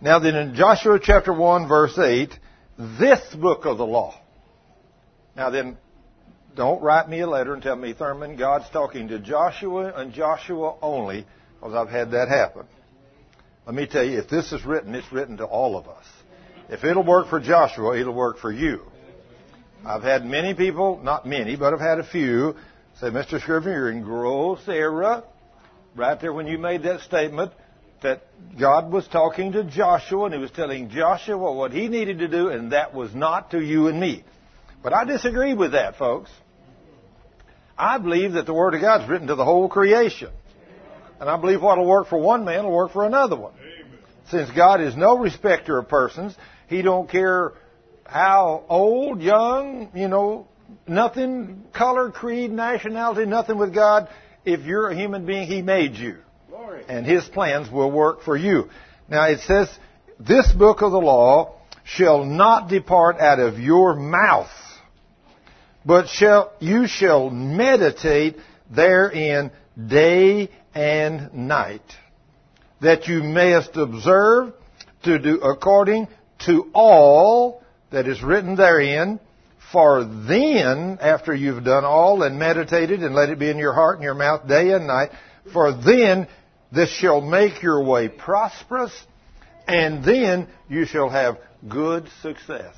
Now then in Joshua chapter 1 verse 8, this book of the law. Now then, don't write me a letter and tell me, Thurman, God's talking to Joshua and Joshua only, because I've had that happen. Let me tell you, if this is written, it's written to all of us. If it'll work for Joshua, it'll work for you. I've had many people, not many, but I've had a few, say, Mr. Scrivener, you're in gross error. Right there when you made that statement that God was talking to Joshua and He was telling Joshua what he needed to do, and that was not to you and me. But I disagree with that, folks. I believe that the Word of God is written to the whole creation. And I believe what will work for one man will work for another one. Amen. Since God is no respecter of persons, He don't care how old, young, nothing, color, creed, nationality, nothing with God. If you're a human being, He made you. Glory. And His plans will work for you. Now it says, this book of the law shall not depart out of your mouth, but you shall meditate therein day and night, that you mayest observe to do according to all that is written therein. For then, after you've done all and meditated and let it be in your heart and your mouth day and night, for then this shall make your way prosperous, and then you shall have good success.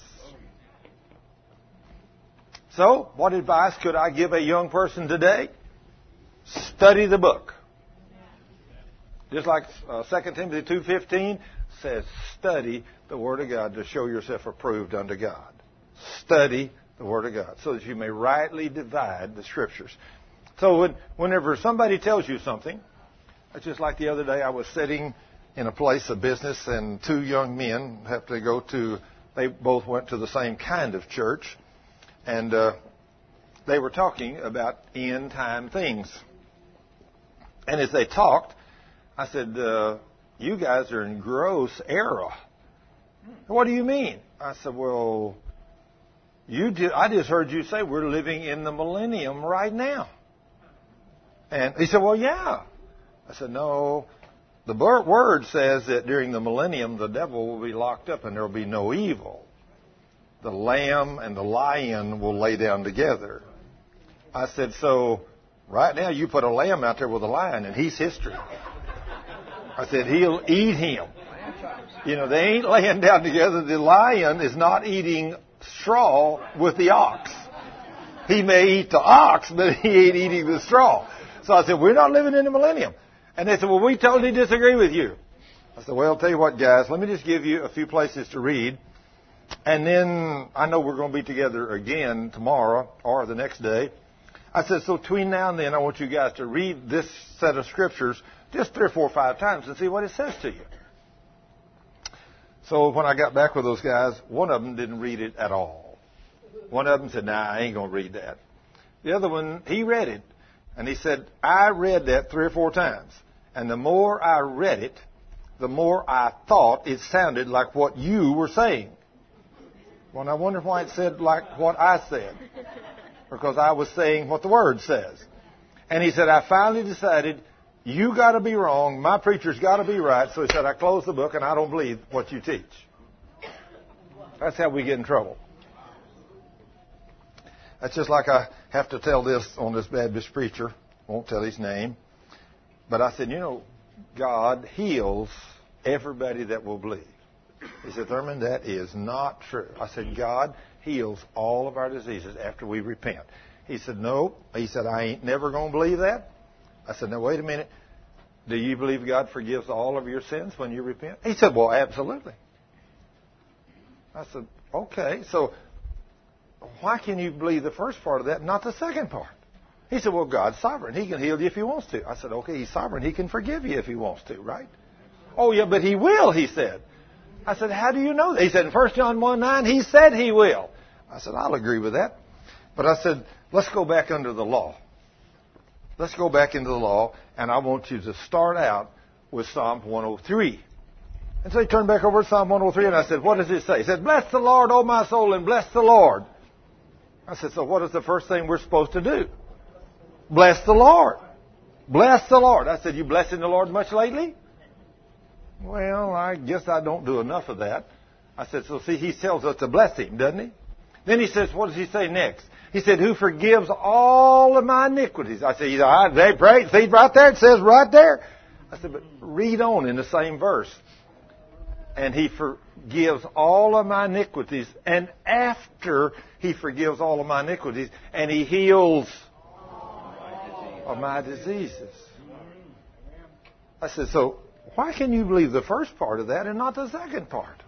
So, what advice could I give a young person today? Study the book. Just like 2 Timothy 2:15 says, study the Word of God to show yourself approved unto God. Study the Word of God so that you may rightly divide the Scriptures. So whenever somebody tells you something, it's just like the other day I was sitting in a place of business and two young men they both went to the same kind of church, and they were talking about end time things. And as they talked, I said, you guys are in gross error. What do you mean? I said, well, I just heard you say we're living in the millennium right now. And he said, well, yeah. I said, no. The Word says that during the millennium, the devil will be locked up and there will be no evil. The lamb and the lion will lay down together. I said, so right now you put a lamb out there with a lion and he's history. I said, he'll eat him. They ain't laying down together. The lion is not eating straw with the ox. He may eat the ox, but he ain't eating the straw. So I said, we're not living in the millennium. And they said, well, we totally disagree with you. I said, well, I'll tell you what, guys, let me just give you a few places to read. And then I know we're going to be together again tomorrow or the next day. I said, so between now and then, I want you guys to read this set of Scriptures just 3 or 4 or 5 times and see what it says to you. So when I got back with those guys, one of them didn't read it at all. One of them said, nah, I ain't going to read that. The other one, he read it. And he said, I read that 3 or 4 times. And the more I read it, the more I thought it sounded like what you were saying. Well, and I wonder why it said like what I said. Because I was saying what the Word says. And he said, I finally decided, you got to be wrong, my preacher's got to be right. So he said, I closed the book and I don't believe what you teach. That's how we get in trouble. That's just like I have to tell this on this Baptist preacher. Won't tell his name. But I said, God heals everybody that will believe. He said, Thurman, that is not true. I said, God heals all of our diseases after we repent. He said, no. He said, I ain't never going to believe that. I said, now, wait a minute. Do you believe God forgives all of your sins when you repent? He said, well, absolutely. I said, okay. So why can you believe the first part of that and not the second part? He said, well, God's sovereign. He can heal you if He wants to. I said, okay, He's sovereign. He can forgive you if He wants to, right? Oh, yeah, but He will, he said. I said, how do you know that? He said, in 1 John 1:9, He said He will. I said, I'll agree with that. But I said, let's go back under the law. Let's go back into the law, and I want you to start out with Psalm 103. And so he turned back over to Psalm 103, and I said, what does it say? He said, bless the Lord, O my soul, and bless the Lord. I said, so what is the first thing we're supposed to do? Bless the Lord. Bless the Lord. I said, you blessing the Lord much lately? Well, I guess I don't do enough of that. I said, so see, he tells us to bless him, doesn't he? Then he says, what does he say next? He said, who forgives all of my iniquities. I said, they pray. See, right there, it says right there. I said, but read on in the same verse. And he forgives all of my iniquities. And after he forgives all of my iniquities, and he heals all my diseases. I said, so why can you believe the first part of that and not the second part?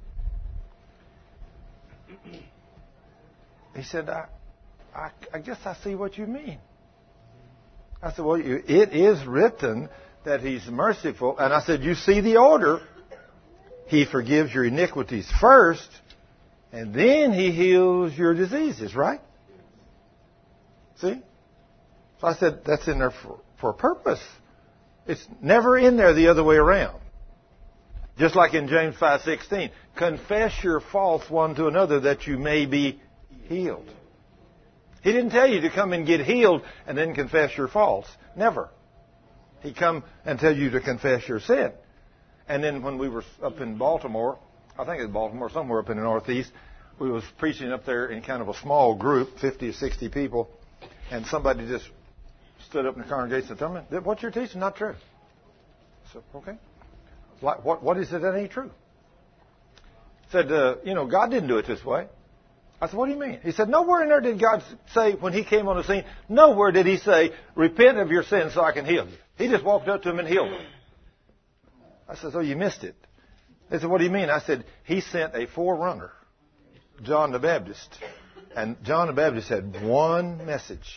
He said, I guess I see what you mean. I said, well, it is written that he's merciful. And I said, you see the order. He forgives your iniquities first, and then he heals your diseases, right? See? So I said, that's in there for a purpose. It's never in there the other way around. Just like in James 5:16, confess your faults one to another that you may be healed. He didn't tell you to come and get healed and then confess your faults. Never. He come and tell you to confess your sin. And then when we were up in Baltimore, I think it was Baltimore, somewhere up in the Northeast, we was preaching up there in kind of a small group, 50 or 60 people, and somebody just stood up in the congregation and told me, what you're teaching not true. So, okay. What is it that ain't true? Said, God didn't do it this way. I said, what do you mean? He said, nowhere in there did God say, when he came on the scene, nowhere did he say, repent of your sins so I can heal you. He just walked up to him and healed him. I said, oh, you missed it. They said, what do you mean? I said, he sent a forerunner, John the Baptist. And John the Baptist had one message.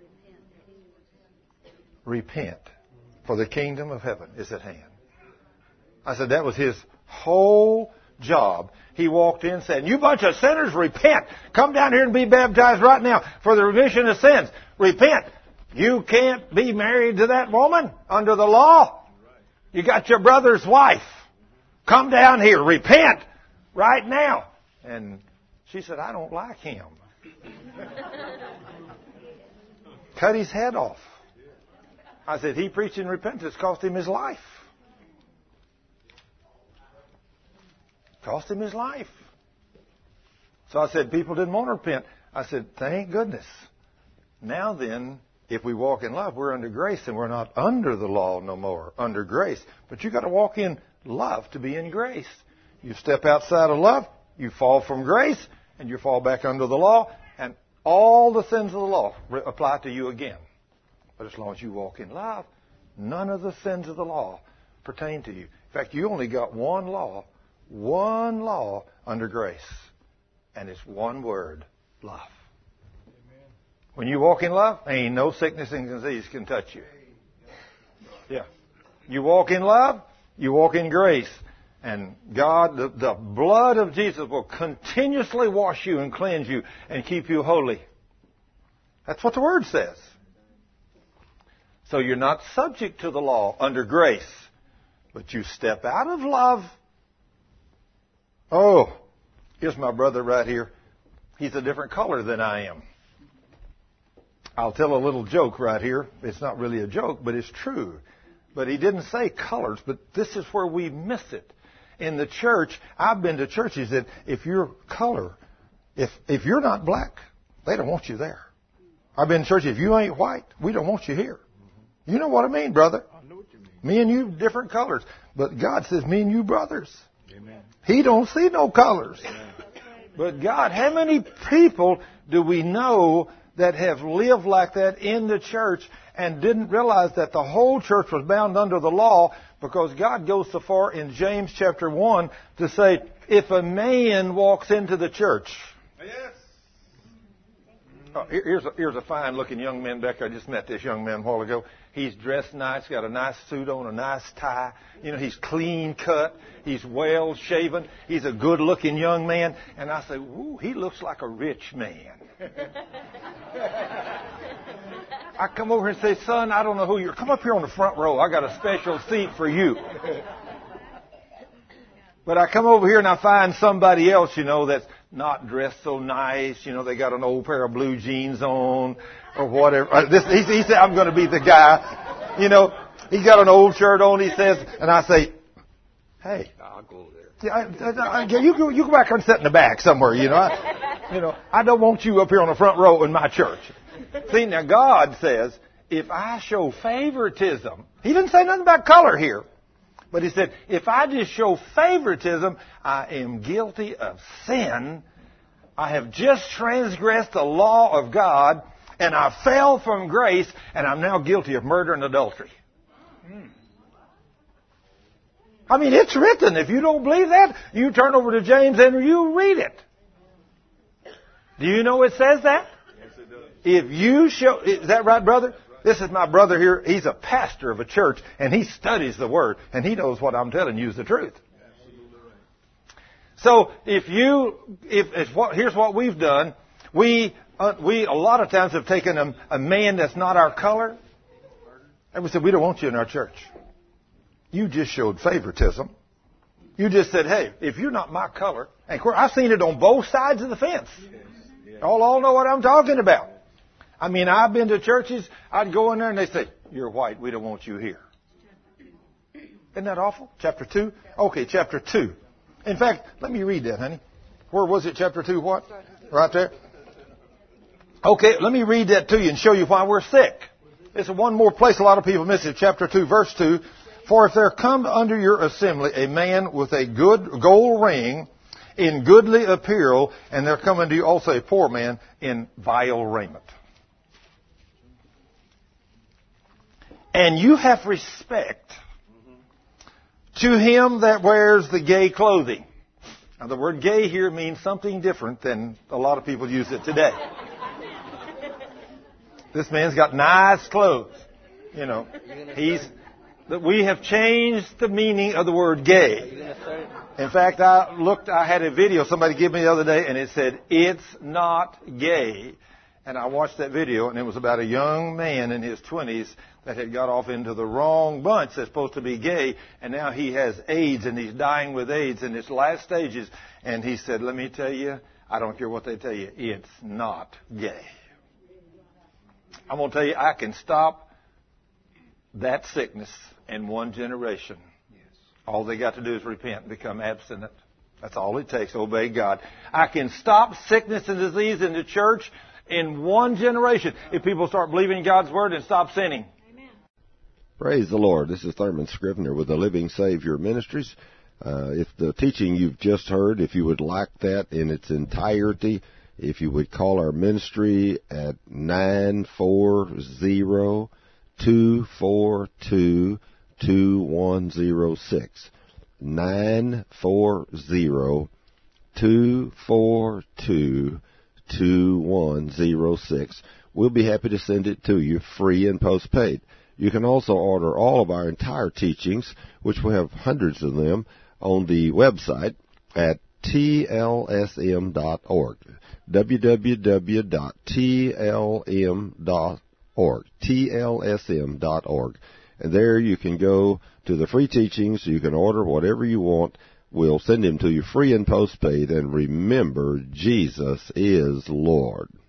Repent, for the kingdom of heaven is at hand. I said, that was his whole job. He walked in saying, you bunch of sinners, repent. Come down here and be baptized right now for the remission of sins. Repent. You can't be married to that woman under the law. You got your brother's wife. Come down here. Repent right now. And she said, I don't like him. Cut his head off. I said, he preaching repentance cost him his life. Cost him his life. So I said, people didn't want to repent. I said, thank goodness. Now then, if we walk in love, we're under grace and we're not under the law no more, under grace. But you've got to walk in love to be in grace. You step outside of love, you fall from grace, and you fall back under the law, and all the sins of the law apply to you again. But as long as you walk in love, none of the sins of the law pertain to you. In fact, you only got one law under grace, and it's one word, love. When you walk in love, ain't no sickness and disease can touch you. Yeah. You walk in love, you walk in grace. And God, the blood of Jesus will continuously wash you and cleanse you and keep you holy. That's what the Word says. So you're not subject to the law under grace. But you step out of love. Oh, here's my brother right here. He's a different color than I am. I'll tell a little joke right here. It's not really a joke, but it's true. But he didn't say colors, but this is where we miss it. In the church, I've been to churches that if you're color, if you're not black, they don't want you there. I've been to churches, if you ain't white, we don't want you here. You know what I mean, brother? I know what you mean. Me and you, different colors. But God says, me and you brothers. Amen. He don't see no colors. Amen. But God, how many people do we know that have lived like that in the church and didn't realize that the whole church was bound under the law, because God goes so far in James chapter 1 to say, if a man walks into the church. Yes. Oh, here's a fine looking young man back there. I just met this young man a while ago. He's dressed nice, got a nice suit on, a nice tie. You know, he's clean cut. He's well shaven. He's a good looking young man. And I say, ooh, he looks like a rich man. I come over and say, son, I don't know who you're. Come up here on the front row. I got a special seat for you. But I come over here and I find somebody else, that's not dressed so nice. They got an old pair of blue jeans on or whatever. He said, I'm going to be the guy. He's got an old shirt on, he says, and I say, Hey. I'll go there. You go back and sit in the back somewhere, I don't want you up here on the front row in my church. See, now God says, if I show favoritism, He didn't say nothing about color here, but He said, if I just show favoritism, I am guilty of sin. I have just transgressed the law of God, and I fell from grace, and I'm now guilty of murder and adultery. I mean, it's written. If you don't believe that, you turn over to James and you read it. Do you know it says that? Yes, it does. If you show, is that right, brother? This is my brother here. He's a pastor of a church, and he studies the Word, and he knows what I'm telling you is the truth. Absolutely right. So here's what we've done. We a lot of times have taken a man that's not our color, and we said, we don't want you in our church. You just showed favoritism. You just said, hey, if you're not my color, and of course, I've seen it on both sides of the fence. Yes. All know what I'm talking about. I mean, I've been to churches, I'd go in there and they say, you're white, we don't want you here. Isn't that awful? Chapter 2? Okay, chapter 2. In fact, let me read that, honey. Where was it, chapter 2, what? Right there? Okay, let me read that to you and show you why we're sick. It's one more place a lot of people miss it. Chapter 2, verse 2. For if there come under your assembly a man with a good gold ring in goodly apparel, and there come unto you also a poor man in vile raiment. And you have respect to him that wears the gay clothing. Now the word gay here means something different than a lot of people use it today. This man's got nice clothes. We have changed the meaning of the word gay. In fact, I had a video somebody gave me the other day, and it said, it's not gay. And I watched that video, and it was about a young man in his 20s that had got off into the wrong bunch that's supposed to be gay, and now he has AIDS, and he's dying with AIDS in its last stages. And he said, let me tell you, I don't care what they tell you, it's not gay. I'm going to tell you, I can stop that sickness in one generation. Yes. All they got to do is repent and become abstinent. That's all it takes, obey God. I can stop sickness and disease in the church in one generation if people start believing God's Word and stop sinning. Amen. Praise the Lord. This is Thurman Scrivener with the Living Savior Ministries. If the teaching you've just heard, if you would like that in its entirety, if you would call our ministry at 940-242-2106. 940-242-2106. We'll be happy to send it to you free and postpaid. You can also order all of our entire teachings, which we have hundreds of them, on the website at tlsm.org. www.tlm.org. tlsm.org. And there you can go to the free teachings. You can order whatever you want. We'll send them to you free and postpaid. And remember, Jesus is Lord.